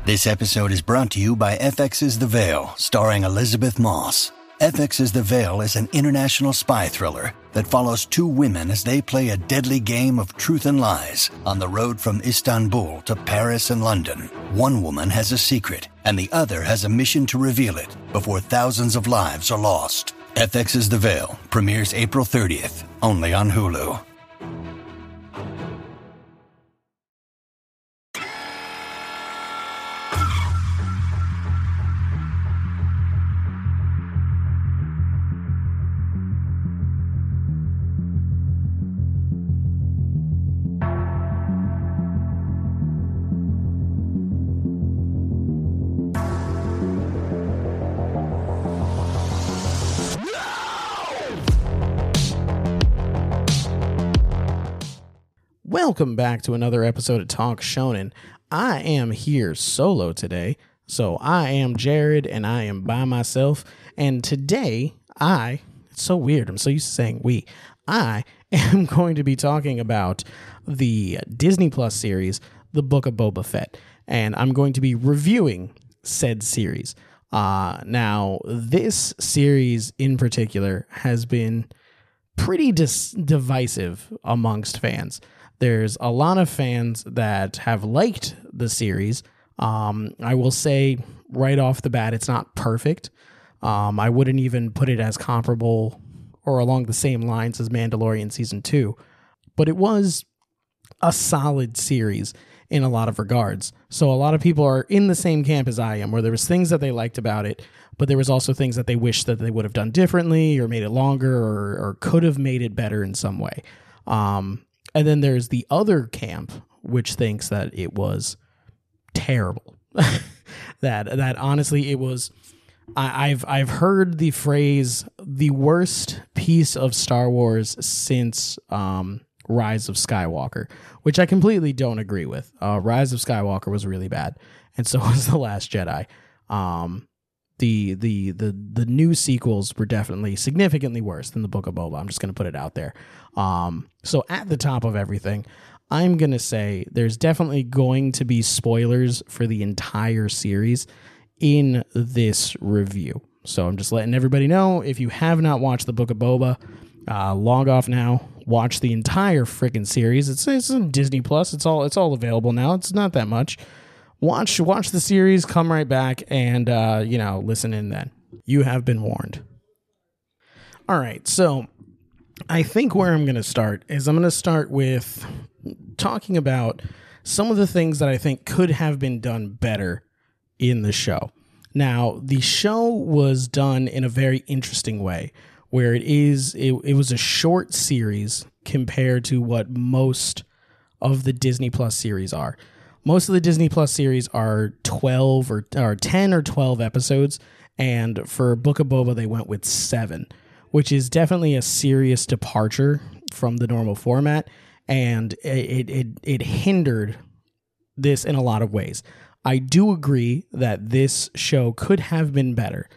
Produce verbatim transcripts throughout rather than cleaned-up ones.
This episode is brought to you by F X's The Veil, starring Elizabeth Moss. F X's The Veil is an international spy thriller that follows two women as they play a deadly game of truth and lies on the road from Istanbul to Paris and London. One woman has a secret, and the other has a mission to reveal it before thousands of lives are lost. F X's The Veil premieres April thirtieth, only on Hulu. Welcome back to another episode of Talk Shonen. I am here solo today, so I am Jared and I am by myself. And today, I, it's so weird, I'm so used to saying we, I am going to be talking about the Disney Plus series, The Book of Boba Fett. And I'm going to be reviewing said series. Uh, now, this series in particular has been pretty dis- divisive amongst fans. There's a lot of fans that have liked the series. Um, I will say right off the bat, it's not perfect. Um, I wouldn't even put it as comparable or along the same lines as Mandalorian Season two. But it was a solid series in a lot of regards. So a lot of people are in the same camp as I am, where there was things that they liked about it, but there was also things that they wished that they would have done differently or made it longer or, or could have made it better in some way. Um, And then there's the other camp, which thinks that it was terrible. that that honestly, it was. I, I've I've heard the phrase "the worst piece of Star Wars since um, Rise of Skywalker," which I completely don't agree with. Uh, Rise of Skywalker was really bad, and so was The Last Jedi. Um, the the the the new sequels were definitely significantly worse than the Book of Boba. I'm just going to put it out there. Um, so at the top of everything, I'm going to say there's definitely going to be spoilers for the entire series in this review. So I'm just letting everybody know, if you have not watched the Book of Boba, uh, log off now, watch the entire freaking series. It's it's on Disney Plus. It's all it's all available now. It's not that much. Watch watch the series, come right back, and uh, you know, listen in then. You have been warned. All right, so I think where I'm going to start is I'm going to start with talking about some of the things that I think could have been done better in the show. Now, the show was done in a very interesting way, where it is it, it was a short series compared to what most of the Disney Plus series are. Most of the Disney Plus series are twelve or, or ten or twelve episodes, and for Book of Boba, they went with seven, which is definitely a serious departure from the normal format, and it it it hindered this in a lot of ways. I do agree that this show could have been better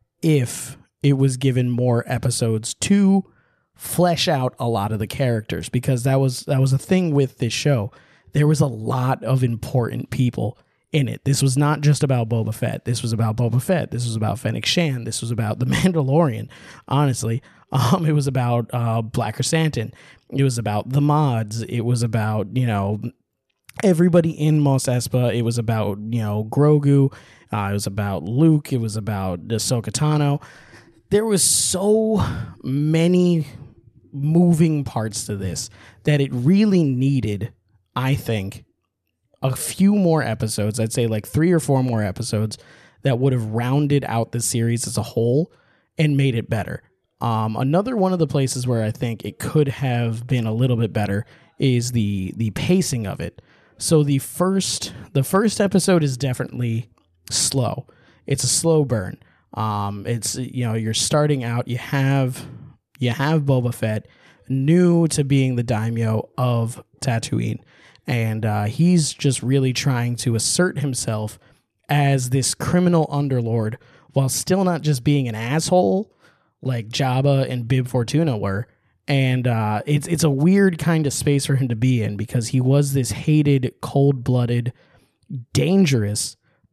if it was given more episodes to flesh out a lot of the characters, because that was that was a thing with this show. There was a lot of important people in it. This was not just about Boba Fett. This was about Boba Fett. This was about Fennec Shand. This was about The Mandalorian, honestly. Um, it was about uh, Black Chrysanthemum. It was about the mods. It was about, you know, everybody in Mos Espa. It was about, you know, Grogu. Uh, it was about Luke. It was about Ahsoka Tano. There was so many moving parts to this that it really needed, I think, a few more episodes. I'd say like three or four more episodes that would have rounded out the series as a whole and made it better. Um, another one of the places where I think it could have been a little bit better is the the pacing of it. So the first the first episode is definitely slow. It's a slow burn. Um, it's, you know, you're starting out. You have you have Boba Fett, new to being the daimyo of Tatooine. And uh, he's just really trying to assert himself as this criminal underlord while still not just being an asshole like Jabba and Bib Fortuna were. And uh, it's it's a weird kind of space for him to be in, because he was this hated, cold-blooded, dangerous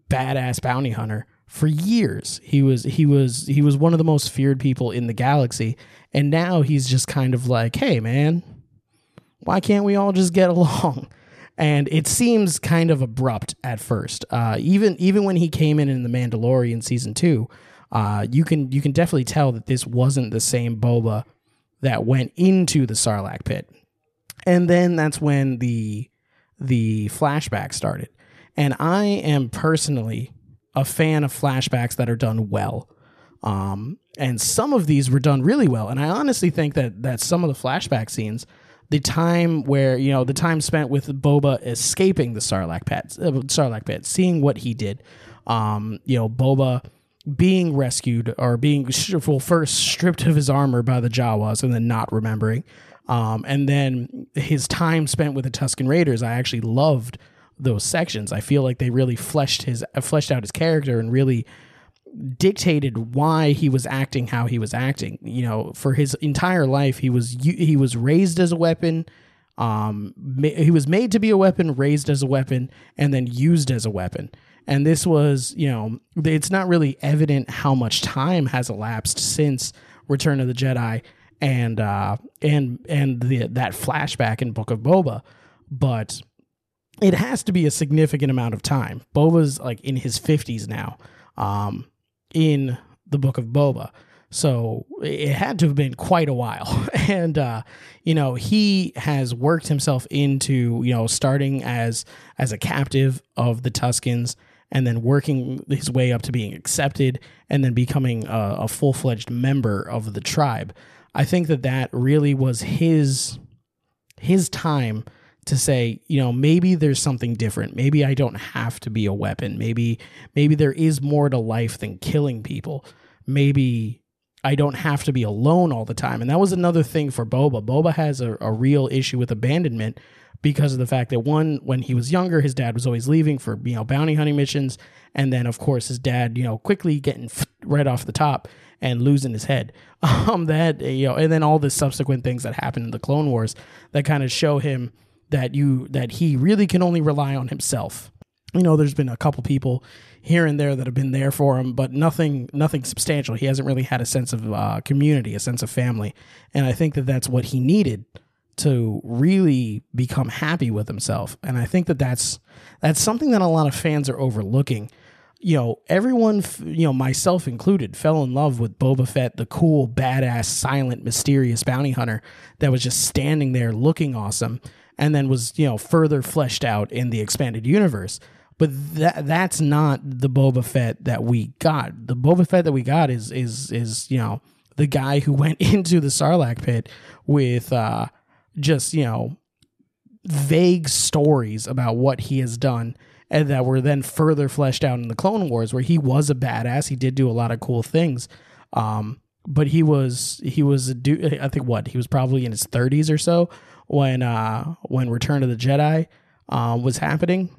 badass bounty hunter for years. He was he was he was one of the most feared people in the galaxy, and now he's just kind of like, hey man, why can't we all just get along? And it seems kind of abrupt at first. Uh, even even when he came in in The Mandalorian season two, uh, you can you can definitely tell that this wasn't the same Boba that went into the Sarlacc pit. And then that's when the the flashback started. And I am personally a fan of flashbacks that are done well. Um, and some of these were done really well. And I honestly think that that some of the flashback scenes, the time where, you know, the time spent with Boba escaping the Sarlacc pit, uh, Sarlacc pit, seeing what he did, um, you know, Boba being rescued or being well, first stripped of his armor by the Jawas and then not remembering. Um, and then his time spent with the Tusken Raiders, I actually loved those sections. I feel like they really fleshed his uh, fleshed out his character and really dictated why he was acting how he was acting. You know, for his entire life, he was he was raised as a weapon. Um, ma- he was made to be a weapon, raised as a weapon, and then used as a weapon. And this was, you know, it's not really evident how much time has elapsed since Return of the Jedi and uh, and and the, that flashback in Book of Boba, but it has to be a significant amount of time. Boba's like in his fifties now, um, in the Book of Boba. So it had to have been quite a while. And, uh, you know, he has worked himself into, you know, starting as as a captive of the Tuskens and then working his way up to being accepted and then becoming a, a full-fledged member of the tribe. I think that that really was his his time to say, you know, maybe there's something different. Maybe I don't have to be a weapon. Maybe maybe there is more to life than killing people. Maybe I don't have to be alone all the time. And that was another thing for Boba. Boba has a, a real issue with abandonment because of the fact that, one, when he was younger, his dad was always leaving for, you know, bounty hunting missions. And then, of course, his dad, you know, quickly getting right off the top and losing his head. Um, that, you know, and then all the subsequent things that happened in the Clone Wars that kind of show him that you that he really can only rely on himself. You know, there's been a couple people here and there that have been there for him, but nothing nothing substantial. He hasn't really had a sense of uh, community, a sense of family. And I think that that's what he needed to really become happy with himself. And I think that that's that's something that a lot of fans are overlooking. You know, everyone, you know, myself included, fell in love with Boba Fett, the cool, badass, silent, mysterious bounty hunter that was just standing there looking awesome and then was, you know, further fleshed out in the expanded universe. But that that's not the Boba Fett that we got. The Boba Fett that we got is, is, is you know, the guy who went into the Sarlacc pit with uh, just, you know, vague stories about what he has done and that were then further fleshed out in the Clone Wars, where he was a badass. He did do a lot of cool things. Um, but he was, he was a dude, I think what, he was probably in his thirties or so when, uh, when Return of the Jedi uh, was happening.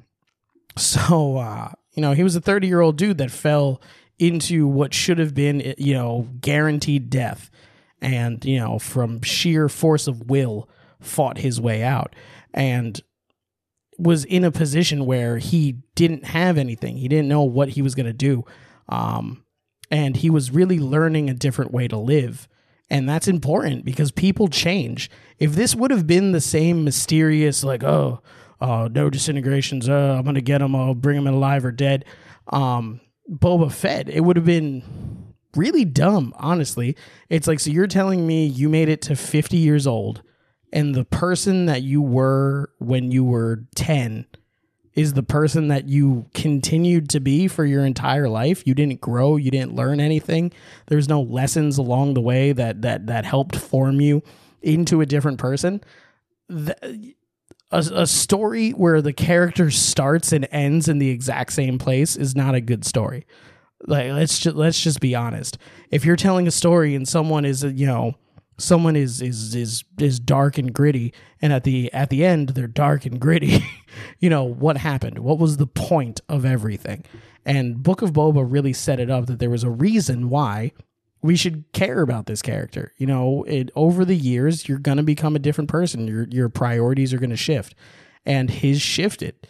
So, uh, you know, he was a thirty-year-old dude that fell into what should have been, you know, guaranteed death. And, you know, from sheer force of will, fought his way out. And was in a position where he didn't have anything. He didn't know what he was going to do. Um, and he was really learning a different way to live. And that's important because people change. If this would have been the same mysterious, like, oh, uh, no disintegrations, uh, I'm going to get him, I'll bring him alive or dead, um, Boba Fett, it would have been really dumb, honestly. It's like, so you're telling me you made it to fifty years old and the person that you were when you were ten is the person that you continued to be for your entire life. You didn't grow. You didn't learn anything. There's no lessons along the way that that that helped form you into a different person. The, a, a story where the character starts and ends in the exact same place is not a good story. Like, let's just let's just be honest. If you're telling a story and someone is, you know, someone is is is is dark and gritty, and at the at the end they're dark and gritty, you know, what happened? What was the point of everything? And Book of Boba really set it up that there was a reason why we should care about this character. You know, it over the years you're gonna become a different person. Your your priorities are gonna shift, and his shifted.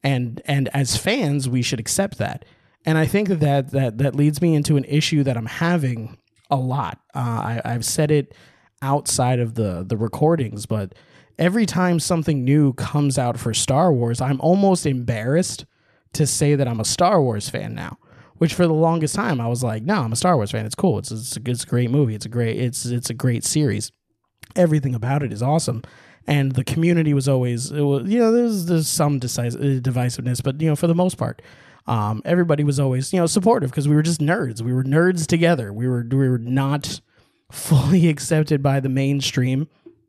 And and as fans, we should accept that. And I think that that that, that leads me into an issue that I'm having a lot. Uh, I, I've said it outside of the, the recordings, but every time something new comes out for Star Wars, I'm almost embarrassed to say that I'm a Star Wars fan now. Which for the longest time I was like, no, I'm a Star Wars fan. It's cool. It's it's a, it's a great movie. It's a great it's it's a great series. Everything about it is awesome. And the community was always, it was, you know, there's there's some decis- divisiveness, but you know, for the most part, um, everybody was always, you know, supportive because we were just nerds. We were nerds together. We were we were not fully accepted by the mainstream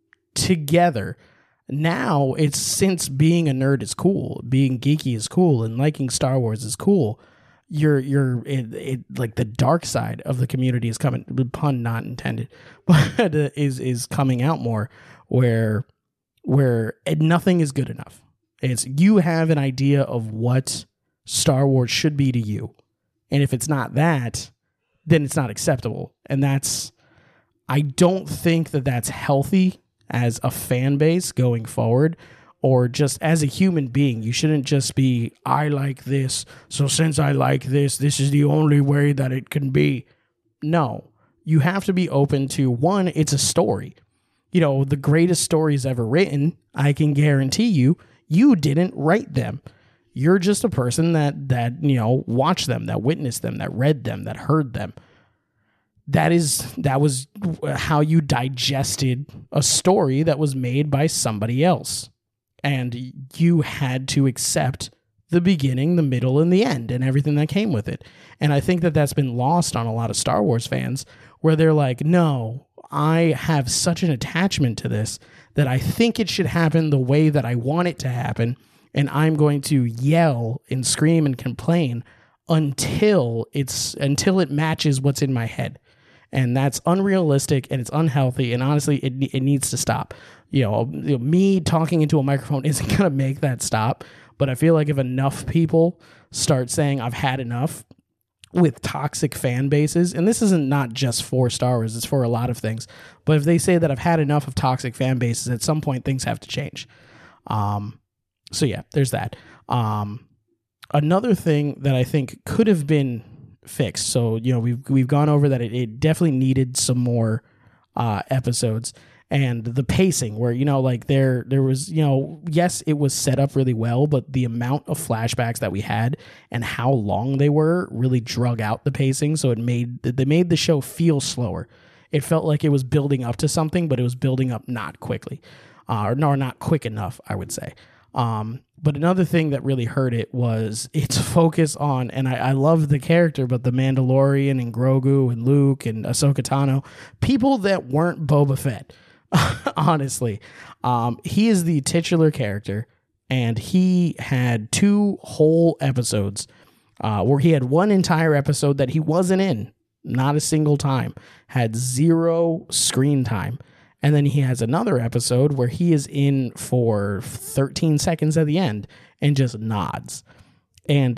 together. Now it's, since being a nerd is cool, being geeky is cool, and liking Star Wars is cool. You're you're it, it like the dark side of the community is coming, pun not intended, but uh, is is coming out more, where where nothing is good enough. It's, you have an idea of what Star Wars should be to you, and if it's not that, then it's not acceptable. And that's, I don't think that that's healthy as a fan base going forward. Or just as a human being, you shouldn't just be, I like this, so since I like this, this is the only way that it can be. No, you have to be open to, one, it's a story. You know, the greatest stories ever written, I can guarantee you, you didn't write them. You're just a person that, that you know, watched them, that witnessed them, that read them, that heard them. That is, that was how you digested a story that was made by somebody else. And you had to accept the beginning, the middle, and the end, and everything that came with it. And I think that that's been lost on a lot of Star Wars fans, where they're like, no, I have such an attachment to this that I think it should happen the way that I want it to happen, and I'm going to yell and scream and complain until it's until it matches what's in my head. And that's unrealistic, and it's unhealthy, and honestly, it it needs to stop. You know, you know, me talking into a microphone isn't going to make that stop, but I feel like if enough people start saying, I've had enough with toxic fan bases, and this isn't not just for Star Wars, it's for a lot of things, but if they say that I've had enough of toxic fan bases, at some point things have to change. Um, so yeah, there's that. Um, another thing that I think could have been fixed, so, you know, we've, we've gone over that it, it definitely needed some more uh, episodes. And the pacing, where, you know, like there there was, you know, yes, it was set up really well, but the amount of flashbacks that we had and how long they were really drug out the pacing. So it made, they made the show feel slower. It felt like it was building up to something, but it was building up not quickly, uh, or no, not quick enough, I would say. Um, but another thing that really hurt it was its focus on, and I, I love the character, but the Mandalorian and Grogu and Luke and Ahsoka Tano, people that weren't Boba Fett. Honestly, um, he is the titular character, and he had two whole episodes uh, where he had one entire episode that he wasn't in, not a single time, had zero screen time. And then he has another episode where he is in for thirteen seconds at the end and just nods. And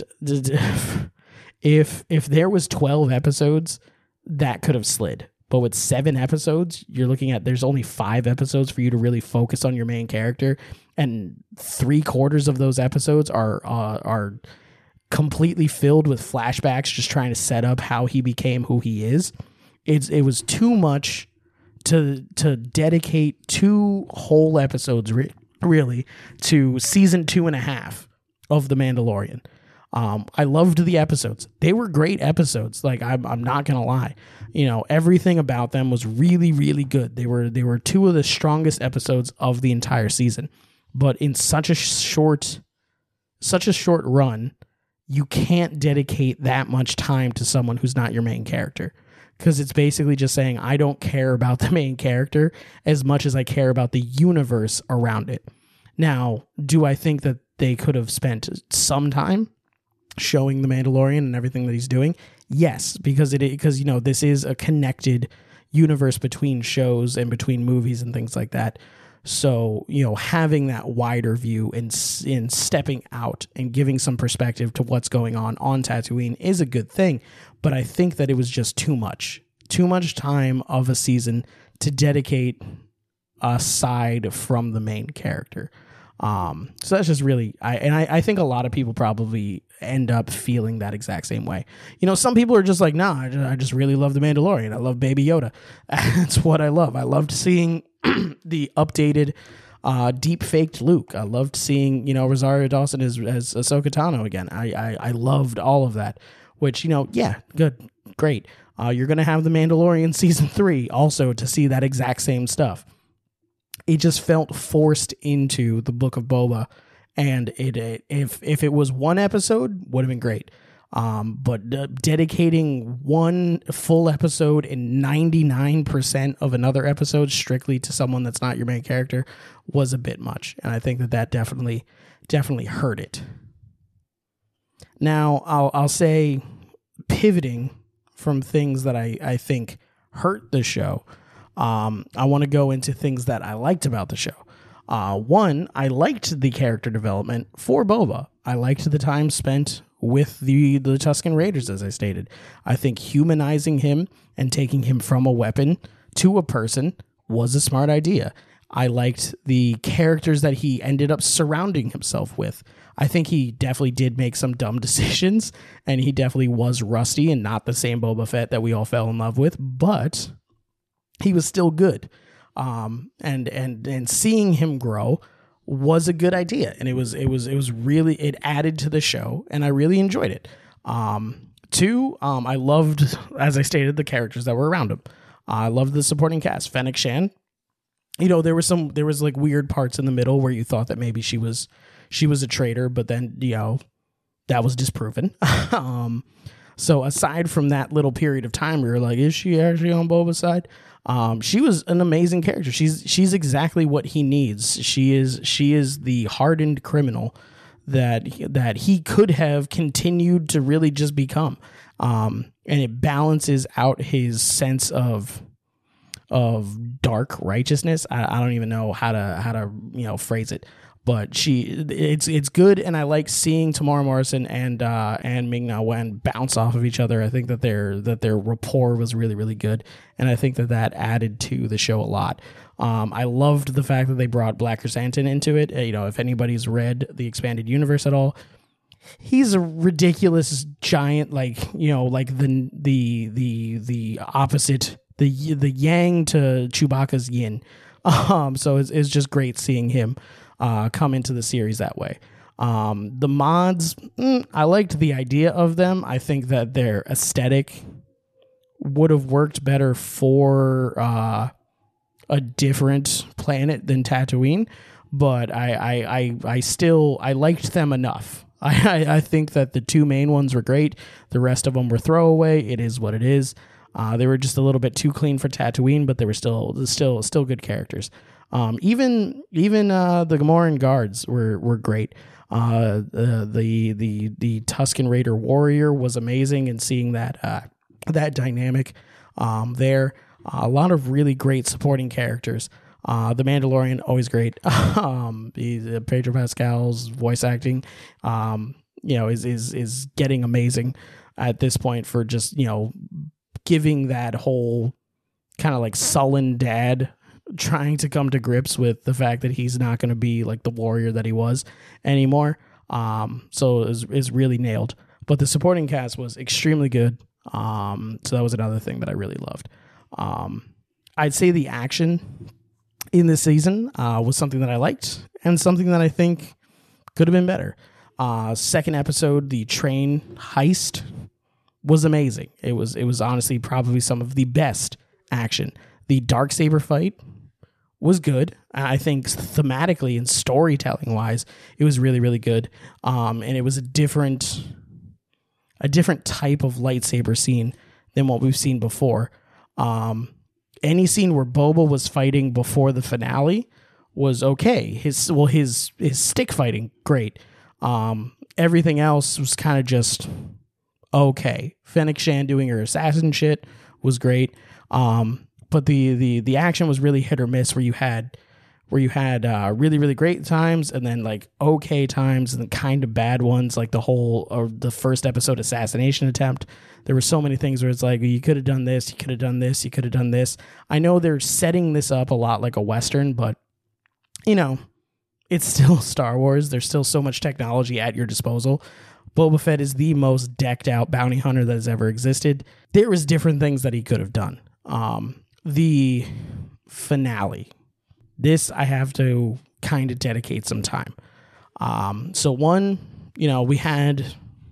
if if there was twelve episodes, that could have slid. But with seven episodes, you're looking at, there's only five episodes for you to really focus on your main character, and three quarters of those episodes are uh, are completely filled with flashbacks, just trying to set up how he became who he is. It's it was too much to to dedicate two whole episodes, re- really, to season two and a half of The Mandalorian. Um, I loved the episodes. They were great episodes. Like, I'm, I'm not going to lie. You know, everything about them was really, really good. They were, they were two of the strongest episodes of the entire season. But in such a short, such a short run, you can't dedicate that much time to someone who's not your main character. Because it's basically just saying, I don't care about the main character as much as I care about the universe around it. Now, do I think that they could have spent some time showing the Mandalorian and everything that he's doing? Yes, because it because you know, this is a connected universe between shows and between movies and things like that. So, you know, having that wider view and in stepping out and giving some perspective to what's going on on Tatooine is a good thing. But I think that it was just too much, too much time of a season to dedicate aside from the main character. Um, so that's just really, I and I, I think a lot of people probably end up feeling that exact same way. You know, some people are just like, nah, I just, I just really love The Mandalorian. I love Baby Yoda. That's what I love. I loved seeing the updated, uh, deep faked Luke. I loved seeing, you know, Rosario Dawson as, as Ahsoka Tano again. I, I, I loved all of that, which, you know, yeah, good, great. Uh, you're going to have The Mandalorian season three also to see that exact same stuff. It just felt forced into the Book of Boba, and it, it if if it was one episode, would have been great. Um, but uh, dedicating one full episode and ninety-nine percent of another episode strictly to someone that's not your main character was a bit much, and I think that that definitely definitely hurt it. Now, I'll I'll say pivoting from things that I, I think hurt the show. Um, I want to go into things that I liked about the show. Uh, one, I liked the character development for Boba. I liked the time spent with the, the Tusken Raiders, as I stated. I think humanizing him and taking him from a weapon to a person was a smart idea. I liked the characters that he ended up surrounding himself with. I think he definitely did make some dumb decisions, and he definitely was rusty and not the same Boba Fett that we all fell in love with, but he was still good. Um, and, and, and seeing him grow was a good idea. And it was, it was, it was really, it added to the show, and I really enjoyed it. Um, two, um, I loved, as I stated, the characters that were around him. Uh, I loved the supporting cast. Fennec Shand, you know, there was some, there was like weird parts in the middle where you thought that maybe she was, she was a traitor, but then, you know, that was disproven. um, so aside from that little period of time, we were like, is she actually on Boba's side? Um, she was an amazing character. She's she's exactly what he needs. She is she is the hardened criminal that that he could have continued to really just become. Um, and it balances out his sense of of dark righteousness. I, I don't even know how to how to you know phrase it. But she, it's it's good, and I like seeing Tamara Morrison and uh, and Ming-Na Wen bounce off of each other. I think that their that their rapport was really really good, and I think that that added to the show a lot. Um, I loved the fact that they brought Black Chrysanthemum into it. Uh, you know, if anybody's read the expanded universe at all, he's a ridiculous giant, like you know, like the the the the opposite, the the yang to Chewbacca's yin. Um, so it's it's just great seeing him Uh, come into the series that way. Um, the mods, mm, I liked the idea of them. I think that their aesthetic would have worked better for uh, a different planet than Tatooine, but I, I, I, I still I liked them enough. I, I, I think that the two main ones were great. The rest of them were throwaway. It is what it is. Uh, they were just a little bit too clean for Tatooine, but they were still still still good characters. Um, even even uh, the Gamoran guards were were great. Uh, the the the the Tusken Raider warrior was amazing, and seeing that uh, that dynamic um, there. Uh, a lot of really great supporting characters. Uh, the Mandalorian, always great. um, the, Pedro Pascal's voice acting, um, you know, is is is getting amazing at this point for just you know giving that whole kind of like sullen dad trying to come to grips with the fact that he's not going to be like the warrior that he was anymore. Um, so it was, is really nailed. But the supporting cast was extremely good. Um, so that was another thing that I really loved. Um, I'd say the action in this season uh, was something that I liked and something that I think could have been better. Uh, second episode, the train heist was amazing. It was it was honestly probably some of the best action. The Darksaber fight was good. I think thematically and storytelling wise, it was really, really good. Um, and it was a different, a different type of lightsaber scene than what we've seen before. Um, any scene where Boba was fighting before the finale was okay. His well, his his stick fighting, great. Um, everything else was kind of just okay. Fennec Shand doing her assassin shit was great. Um, But the, the the action was really hit or miss, where you had where you had uh, really really great times and then like okay times and then kind of bad ones, like the whole or the first episode assassination attempt. There were so many things where it's like you could have done this, you could have done this, you could have done this. I know they're setting this up a lot like a Western, but you know, it's still Star Wars. There's still so much technology at your disposal. Boba Fett is the most decked out bounty hunter that has ever existed. There was different things that he could have done. Um, the finale. This I have to kind of dedicate some time. Um, so one, you know, we had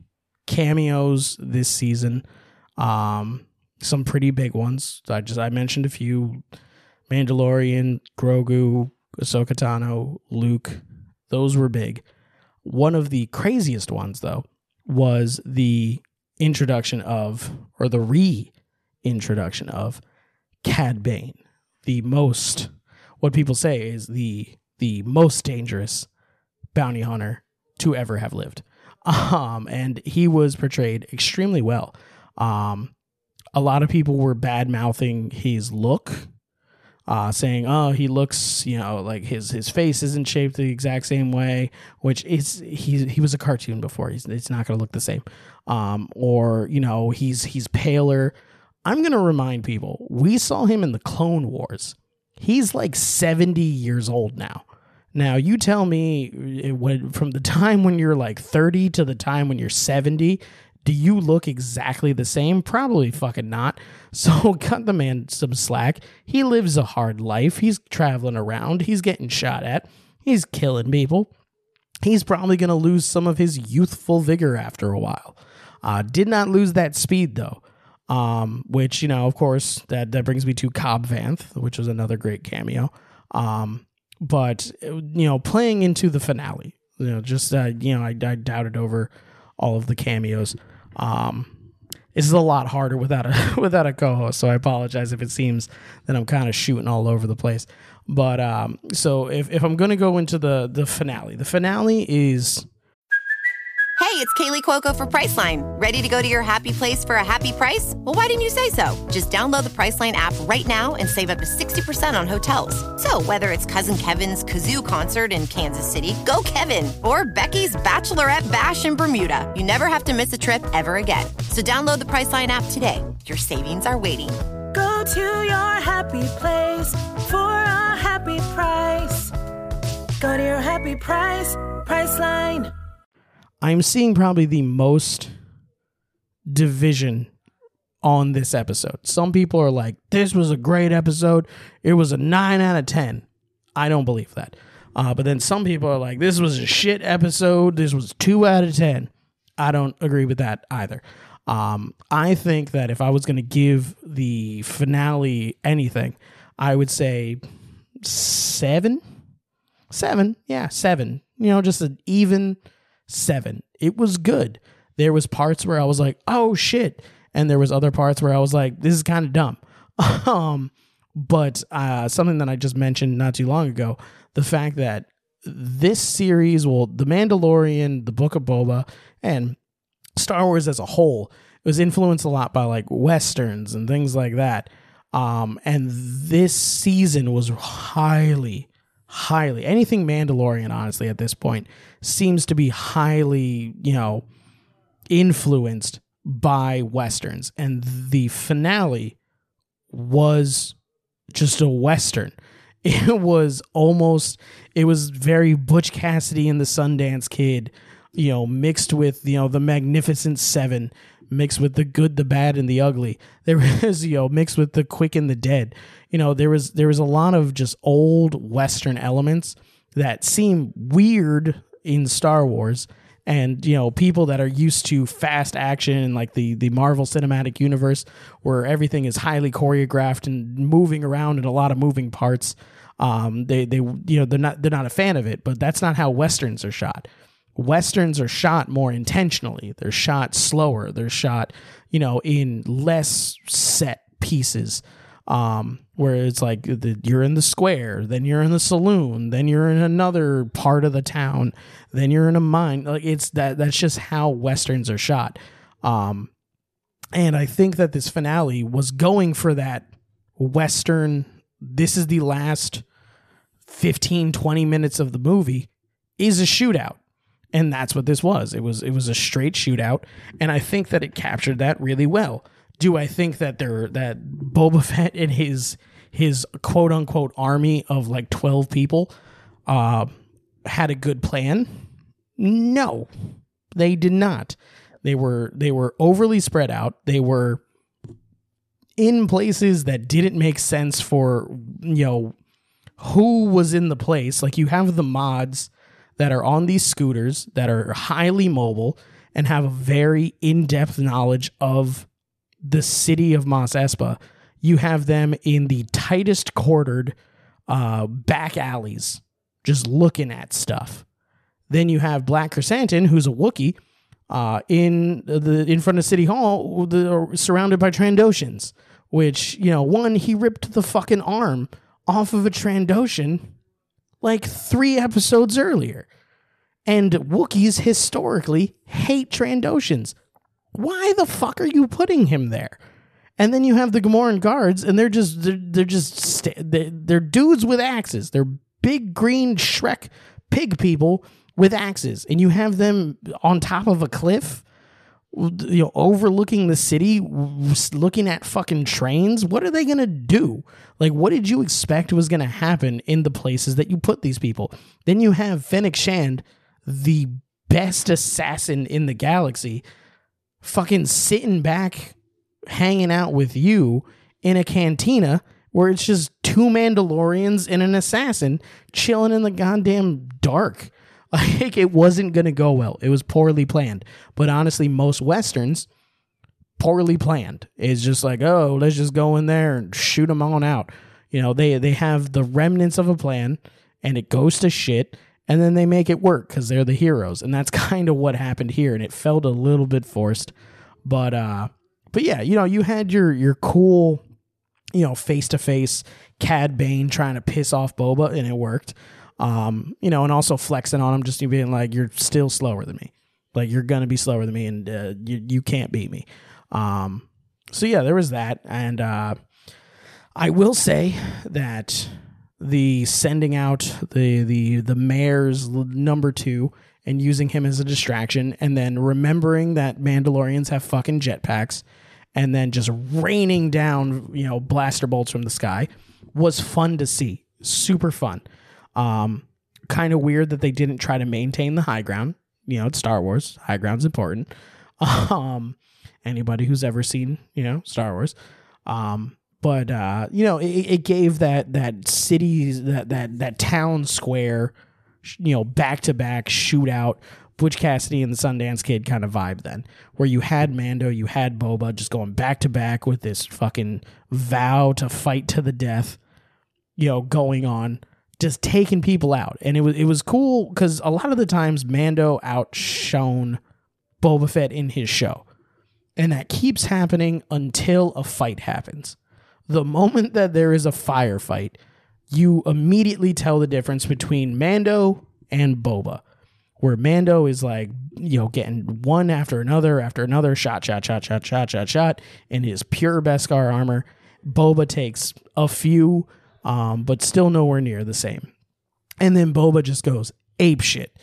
cameos this season. Um, some pretty big ones. I just I mentioned a few. Mandalorian, Grogu, Ahsoka Tano, Luke. Those were big. One of the craziest ones, though, was the introduction of, or the reintroduction of, Cad Bane, the most, what people say is the the most dangerous bounty hunter to ever have lived. Um, and he was portrayed extremely well. Um, a lot of people were bad-mouthing his look, uh, saying, oh, he looks, you know, like his his face isn't shaped the exact same way, which is, he, he was a cartoon before. He's, it's not going to look the same. Um, or, you know, he's he's paler. I'm going to remind people, we saw him in the Clone Wars. He's like seventy years old now. Now, you tell me, it went from the time when you're like thirty to the time when you're seventy, do you look exactly the same? Probably fucking not. So cut the man some slack. He lives a hard life. He's traveling around. He's getting shot at. He's killing people. He's probably going to lose some of his youthful vigor after a while. Uh, did not lose that speed, though. Um, which, you know, of course, that, that brings me to Cobb Vanth, which was another great cameo. Um, but, you know, playing into the finale, you know, just, uh, you know, I, I doubted over all of the cameos. Um, this is a lot harder without a, without a co-host. So I apologize if it seems that I'm kind of shooting all over the place. But, um, so if, if I'm going to go into the, the finale, the finale is... Hey, it's Kaylee Cuoco for Priceline. Ready to go to your happy place for a happy price? Well, why didn't you say so? Just download the Priceline app right now and save up to sixty percent on hotels. So whether it's Cousin Kevin's Kazoo Concert in Kansas City, go Kevin, or Becky's Bachelorette Bash in Bermuda, you never have to miss a trip ever again. So download the Priceline app today. Your savings are waiting. Go to your happy place for a happy price. Go to your happy price, Priceline. I'm seeing probably the most division on this episode. Some people are like, this was a great episode. It was a nine out of ten. I don't believe that. Uh, but then some people are like, this was a shit episode. This was two out of ten. I don't agree with that either. Um, I think that if I was going to give the finale anything, I would say seven. Seven. Yeah, seven. You know, just an even... Seven. It was good. There was parts where I was like, oh shit. And there was other parts where I was like, this is kind of dumb. um, but uh, something that I just mentioned not too long ago, the fact that this series, well, The Mandalorian, The Book of Boba, and Star Wars as a whole, it was influenced a lot by like Westerns and things like that. Um, and this season was highly highly anything Mandalorian, honestly, at this point seems to be highly, you know, influenced by Westerns. And the finale was just a Western. It was almost, it was very Butch Cassidy and the Sundance Kid, you know, mixed with, you know, the Magnificent Seven, mixed with the good, the bad, and the ugly. There was, you know, mixed with the quick and the dead. You know, there was there was a lot of just old Western elements that seem weird in Star Wars. And, you know, people that are used to fast action and like the, the Marvel Cinematic Universe where everything is highly choreographed and moving around in a lot of moving parts. Um, they, they, you know, they're not, they're not a fan of it, but that's not how Westerns are shot. Westerns are shot more intentionally. They're shot slower. They're shot, you know, in less set pieces. Um, where it's like the, you're in the square, then you're in the saloon, then you're in another part of the town, then you're in a mine. Like it's that, that's just how Westerns are shot. Um, and I think that this finale was going for that Western. This is the last fifteen, twenty minutes of the movie is a shootout. And that's what this was. It was, it was a straight shootout. And I think that it captured that really well. Do I think that there that Boba Fett and his his quote unquote army of like twelve people, uh, had a good plan? No, they did not. They were they were overly spread out. They were in places that didn't make sense for, you know, who was in the place. Like, you have the mods that are on these scooters that are highly mobile and have a very in-depth knowledge of the city of Mos Espa. You have them in the tightest quartered uh, back alleys, just looking at stuff. Then you have Black Chrysanthemum, who's a Wookiee, uh, in the in front of City Hall, the, surrounded by Trandoshans. Which, you know, one, he ripped the fucking arm off of a Trandoshan like three episodes earlier. And Wookiees historically hate Trandoshans. Why the fuck are you putting him there? And then you have the Gamoran guards, and they're just they're, they're just st- they're, they're dudes with axes. They're big green Shrek pig people with axes, and you have them on top of a cliff, you know, overlooking the city, looking at fucking trains. What are they gonna do? Like, what did you expect was gonna happen in the places that you put these people? Then you have Fennec Shand, the best assassin in the galaxy, fucking sitting back, hanging out with you in a cantina where it's just two Mandalorians and an assassin chilling in the goddamn dark. Like, it wasn't going to go well. It was poorly planned. But honestly, most Westerns, poorly planned. It's just like, oh, let's just go in there and shoot them on out. You know, they, they have the remnants of a plan, and it goes to shit, and then they make it work because they're the heroes. And that's kind of what happened here, and it felt a little bit forced. But, uh, but yeah, you know, you had your, your cool, you know, face-to-face Cad Bane trying to piss off Boba, and it worked. Um, you know, and also flexing on him, just being like, you're still slower than me. Like, you're going to be slower than me, and uh, you, you can't beat me. Um, so, yeah, there was that. And uh, I will say that the sending out the, the, the mayor's number two and using him as a distraction, and then remembering that Mandalorians have fucking jetpacks, and then just raining down, you know, blaster bolts from the sky was fun to see. Super fun. Um, kind of weird that they didn't try to maintain the high ground. You know, it's Star Wars. High ground's important. Um, anybody who's ever seen, you know, Star Wars. Um, but, uh, you know, it, it gave that, that cities, that, that, that town square, you know, back-to-back shootout, Butch Cassidy and the Sundance Kid kind of vibe then, where you had Mando, you had Boba just going back-to-back with this fucking vow to fight to the death, you know, going on, just taking people out. And it was it was cool because a lot of the times Mando outshone Boba Fett in his show. And that keeps happening until a fight happens. The moment that there is a firefight, you immediately tell the difference between Mando and Boba. Where Mando is like, you know, getting one after another after another, shot, shot, shot, shot, shot, shot, shot, in his pure Beskar armor. Boba takes a few, um, but still nowhere near the same. And then Boba just goes ape shit,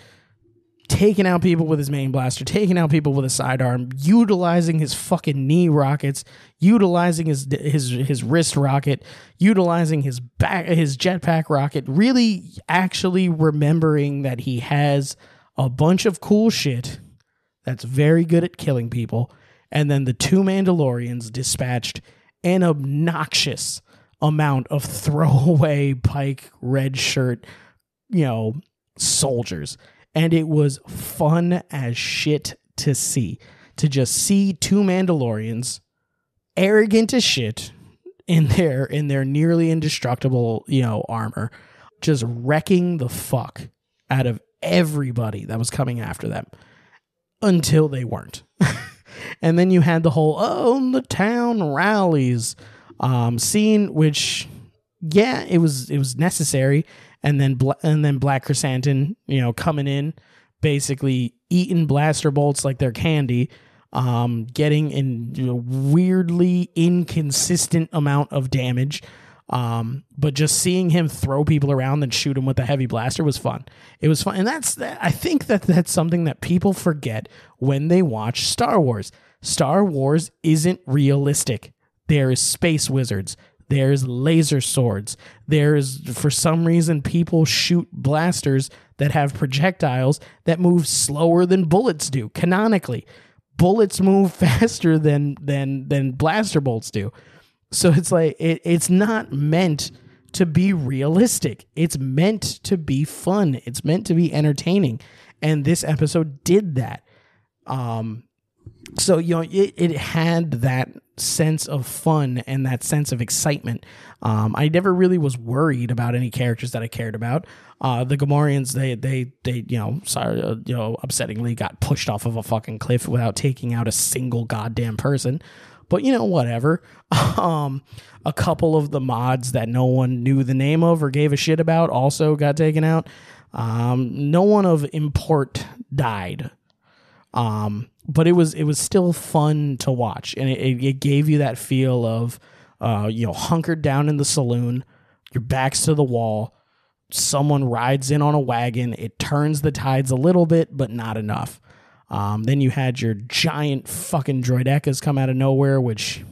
taking out people with his main blaster, taking out people with a sidearm, utilizing his fucking knee rockets, utilizing his his his wrist rocket, utilizing his back his jetpack rocket. Really, actually remembering that he has a bunch of cool shit that's very good at killing people, and then the two Mandalorians dispatched an obnoxious amount of throwaway Pike red shirt, you know, soldiers. And it was fun as shit to see. To just see two Mandalorians, arrogant as shit, in their in their nearly indestructible, you know, armor, just wrecking the fuck out of everybody that was coming after them until they weren't. And then you had the whole oh the town rallies um scene, which yeah, it was it was necessary. And then Bla- and then Black Chrysanthemum, you know, coming in, basically eating blaster bolts like they're candy, um getting in, you know, weirdly inconsistent amount of damage. Um, but just seeing him throw people around and shoot him with a heavy blaster was fun. It was fun. And that's, I think that that's something that people forget when they watch Star Wars. Star Wars isn't realistic. There is space wizards. There's laser swords. There's, for some reason, people shoot blasters that have projectiles that move slower than bullets do. Canonically, bullets move faster than than than blaster bolts do. So it's like it, it's not meant to be realistic. It's meant to be fun. It's meant to be entertaining. And this episode did that. Um, so, you know, it, it had that sense of fun and that sense of excitement. Um, I never really was worried about any characters that I cared about. Uh, the Gamorreans, they, they, they, you know, sorry, uh, you know, upsettingly got pushed off of a fucking cliff without taking out a single goddamn person. But, you know, whatever. Um, a couple of the mods that no one knew the name of or gave a shit about also got taken out. Um, no one of import died. Um, but it was it was still fun to watch, and it, it gave you that feel of, uh, you know, hunkered down in the saloon, your back's to the wall, someone rides in on a wagon, it turns the tides a little bit, but not enough. Um, then you had your giant fucking droidecas come out of nowhere, which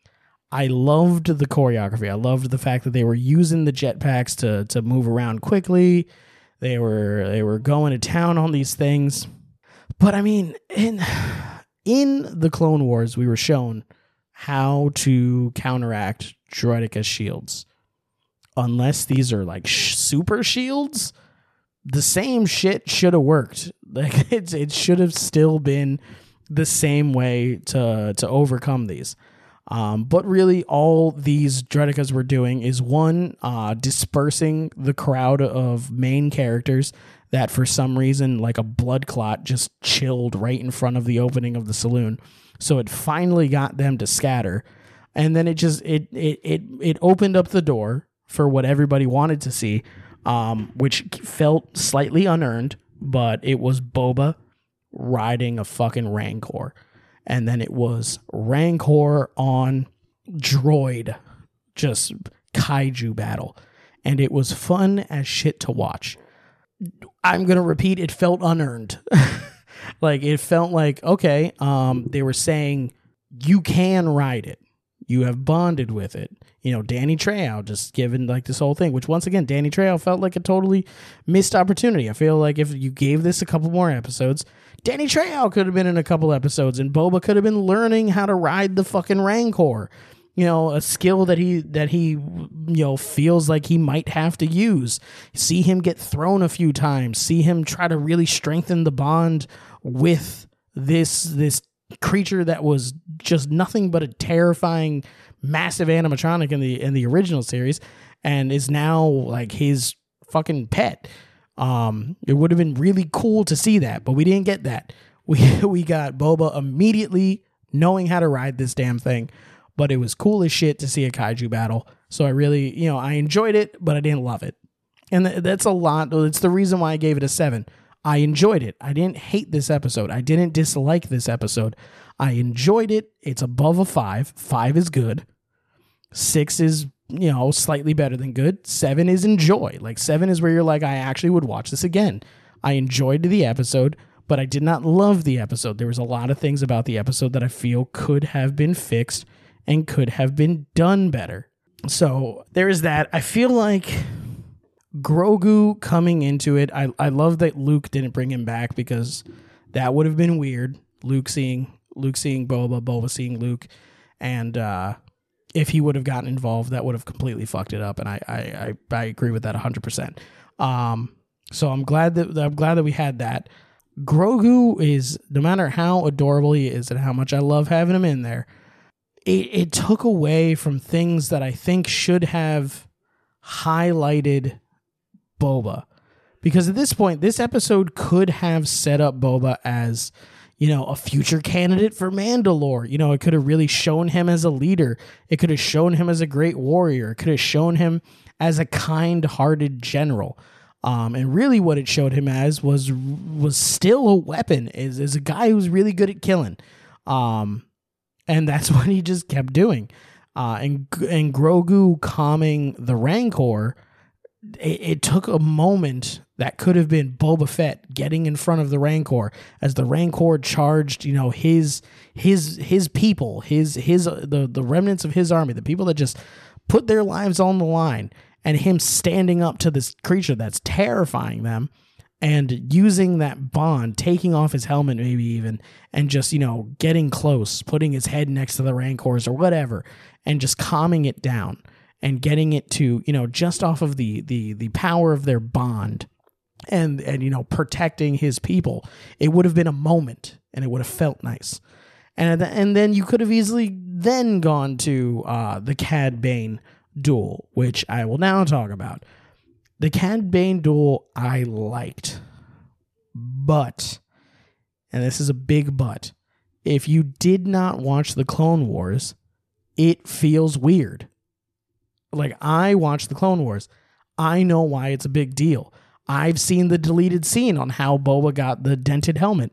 I loved the choreography. I loved the fact that they were using the jetpacks to to move around quickly. They were they were going to town on these things. But I mean, in in the Clone Wars, we were shown how to counteract droideka shields. Unless these are like sh- super shields, the same shit should have worked. Like it, it should have still been the same way to to overcome these. Um, but really, all these droidekas were doing is one, uh, dispersing the crowd of main characters that for some reason, like a blood clot, just chilled right in front of the opening of the saloon. So it finally got them to scatter, and then it just it it it it opened up the door for what everybody wanted to see, um, which felt slightly unearned, but it was Boba riding a fucking Rancor. And then it was Rancor on droid, just kaiju battle. And it was fun as shit to watch. I'm going to repeat, it felt unearned. Like, it felt like, okay, um, they were saying, you can ride it. You have bonded with it. You know, Danny Trejo just given like this whole thing, which once again, Danny Trejo felt like a totally missed opportunity. I feel like if you gave this a couple more episodes, Danny Trejo could have been in a couple episodes and Boba could have been learning how to ride the fucking Rancor. You know, a skill that he, that he, you know, feels like he might have to use. See him get thrown a few times. See him try to really strengthen the bond with this, this creature that was just nothing but a terrifying, massive animatronic in the, in the original series and is now like his fucking pet. Um, it would have been really cool to see that, but we didn't get that. We, we got Boba immediately knowing how to ride this damn thing. But it was cool as shit to see a kaiju battle. So I really, you know, I enjoyed it, but I didn't love it. And th- that's a lot. It's the reason why I gave it a seven. I enjoyed it. I didn't hate this episode. I didn't dislike this episode. I enjoyed it. It's above a five. Five is good. Six is, you know, slightly better than good. Seven is enjoy. Like seven is where you're like, I actually would watch this again. I enjoyed the episode, but I did not love the episode. There was a lot of things about the episode that I feel could have been fixed and could have been done better. So there is that. I feel like Grogu coming into it, I, I love that Luke didn't bring him back because that would have been weird. Luke seeing Luke seeing Boba, Boba seeing Luke. And uh, if he would have gotten involved, that would have completely fucked it up. And I I, I, I agree with that one hundred percent. Um, so I'm glad that I'm glad that we had that. Grogu is, no matter how adorable he is and how much I love having him in there, It, it took away from things that I think should have highlighted Boba. Because at this point, this episode could have set up Boba as, you know, a future candidate for Mandalore. You know, it could have really shown him as a leader. It could have shown him as a great warrior. It could have shown him as a kind-hearted general. Um, and really what it showed him as was was still a weapon, is, is a guy who's really good at killing. Um... And that's what he just kept doing. Uh, and and Grogu calming the Rancor, it, it took a moment that could have been Boba Fett getting in front of the Rancor as the Rancor charged, you know, his his his people, his his the the remnants of his army, the people that just put their lives on the line, and him standing up to this creature that's terrifying them and using that bond, taking off his helmet maybe even, and just, you know, getting close, putting his head next to the Rancors or whatever, and just calming it down and getting it to, you know, just off of the the the power of their bond and, and you know, protecting his people. It would have been a moment, and it would have felt nice. And, and then you could have easily then gone to uh, the Cad Bane duel, which I will now talk about. The Cad Bane duel I liked, but, and this is a big but, if you did not watch the Clone Wars, it feels weird. Like, I watched the Clone Wars. I know why it's a big deal. I've seen the deleted scene on how Boba got the dented helmet.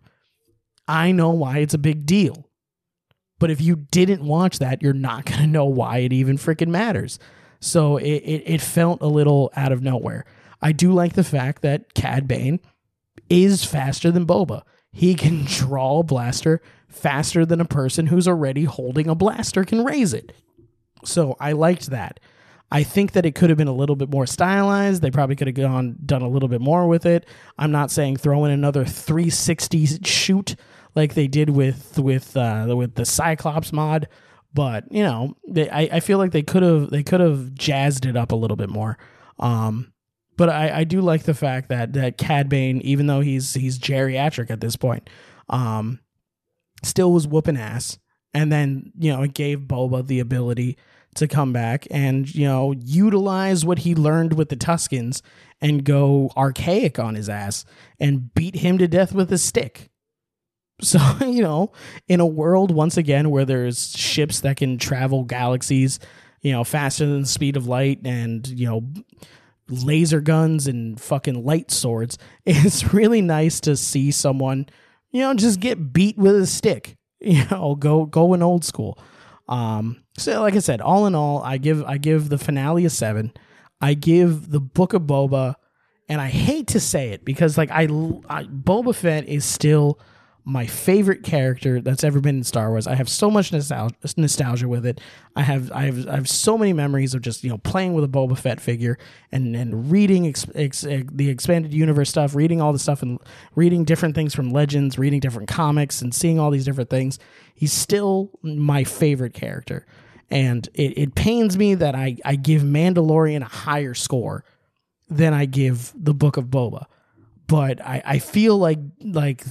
I know why it's a big deal. But if you didn't watch that, you're not going to know why it even freaking matters. So it, it, it felt a little out of nowhere. I do like the fact that Cad Bane is faster than Boba. He can draw a blaster faster than a person who's already holding a blaster can raise it. So I liked that. I think that it could have been a little bit more stylized. They probably could have gone done a little bit more with it. I'm not saying throw in another three sixty shoot like they did with with uh, with the Cyclops mod. But, you know, they, I, I feel like they could have they could have jazzed it up a little bit more. Um, but I, I do like the fact that that Cad Bane, even though he's he's geriatric at this point, um, still was whooping ass. And then, you know, it gave Boba the ability to come back and, you know, utilize what he learned with the Tuskens and go archaic on his ass and beat him to death with a stick. So, you know, in a world, once again, where there's ships that can travel galaxies, you know, faster than the speed of light and, you know, laser guns and fucking light swords, it's really nice to see someone, you know, just get beat with a stick, you know, go, go in old school. Um, so like I said, all in all, I give, I give the finale a seven. I give the Book of Boba, and I hate to say it because like I, I Boba Fett is still my favorite character that's ever been in Star Wars. I have so much nostalgia, nostalgia with it. I have, I have, I have so many memories of just, you know, playing with a Boba Fett figure and, and reading ex, ex, the expanded universe stuff, reading all the stuff and reading different things from Legends, reading different comics and seeing all these different things. He's still my favorite character. And it, it pains me that I, I give Mandalorian a higher score than I give the Book of Boba. But I, I feel like, like,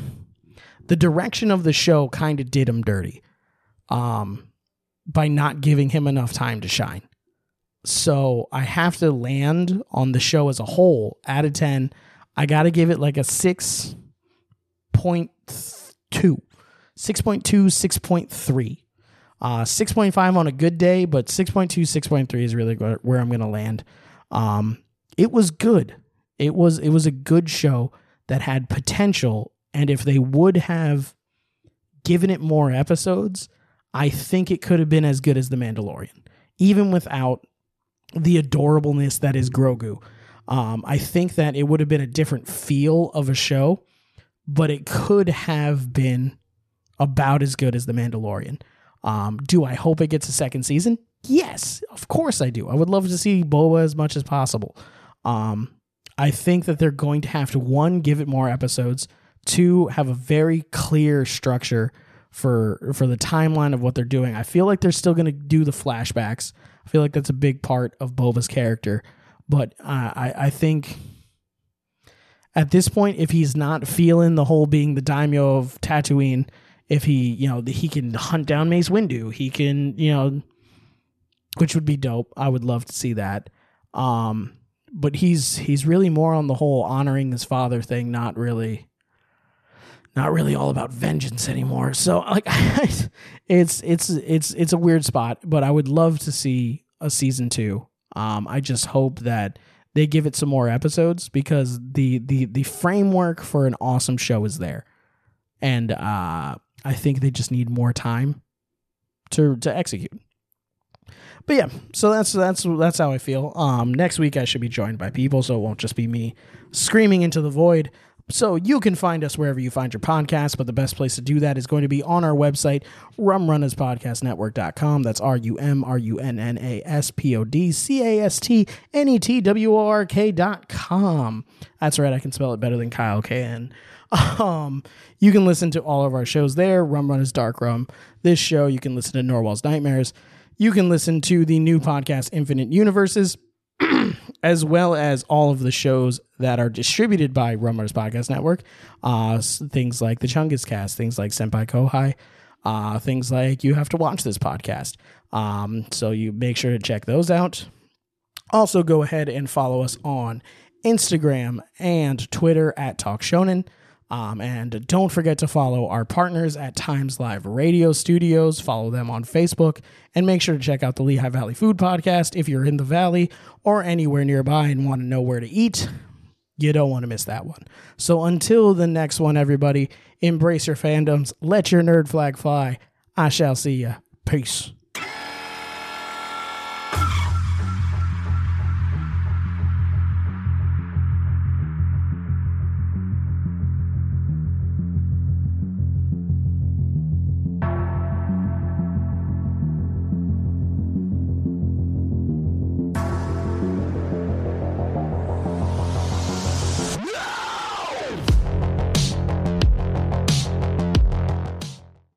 the direction of the show kind of did him dirty um, by not giving him enough time to shine. So I have to land on the show as a whole. Out of ten, I got to give it like a six point two. six point two, six point three. Uh, six point five on a good day, but six point two, six point three is really where I'm going to land. Um, it was good. It was, it was a good show that had potential. And if they would have given it more episodes, I think it could have been as good as The Mandalorian, even without the adorableness that is Grogu. Um, I think that it would have been a different feel of a show, but it could have been about as good as The Mandalorian. Um, do I hope it gets a second season? Yes, of course I do. I would love to see Boba as much as possible. Um, I think that they're going to have to, one, give it more episodes, two, have a very clear structure for for the timeline of what they're doing. I feel like they're still going to do the flashbacks. I feel like that's a big part of Boba's character. But uh, I, I think at this point, if he's not feeling the whole being the daimyo of Tatooine, if he, you know, he can hunt down Mace Windu, he can, you know, which would be dope. I would love to see that. Um, but he's he's really more on the whole honoring his father thing, not really. Not really all about vengeance anymore. So like it's it's it's it's a weird spot, but I would love to see a season two. Um, I just hope that they give it some more episodes because the the the framework for an awesome show is there. And uh, I think they just need more time to to execute. But yeah, so that's that's that's how I feel. Um, next week I should be joined by people, so it won't just be me screaming into the void. So you can find us wherever you find your podcasts, but the best place to do that is going to be on our website, rum runners podcast network dot com. That's R U M R U N N A S P O D C A S T N E T W O R K dot com. That's right, I can spell it better than Kyle can. Um, you can listen to all of our shows there, Rum Runners Dark Rum. This show, you can listen to Norwal's Nightmares. You can listen to the new podcast, Infinite Universes, as well as all of the shows that are distributed by Rum Runners Podcast Network. Uh, things like the Chungus Cast, things like Senpai Kohai, uh, things like You Have to Watch This Podcast. Um, so you make sure to check those out. Also, go ahead and follow us on Instagram and Twitter at Talk Shonen. Um, and don't forget to follow our partners at Times Live Radio Studios. Follow them on Facebook, and make sure to check out the Lehigh Valley Food Podcast if you're in the Valley or anywhere nearby and want to know where to eat. You don't want to miss that one. So until the next one, everybody, embrace your fandoms. Let your nerd flag fly. I shall see ya. Peace.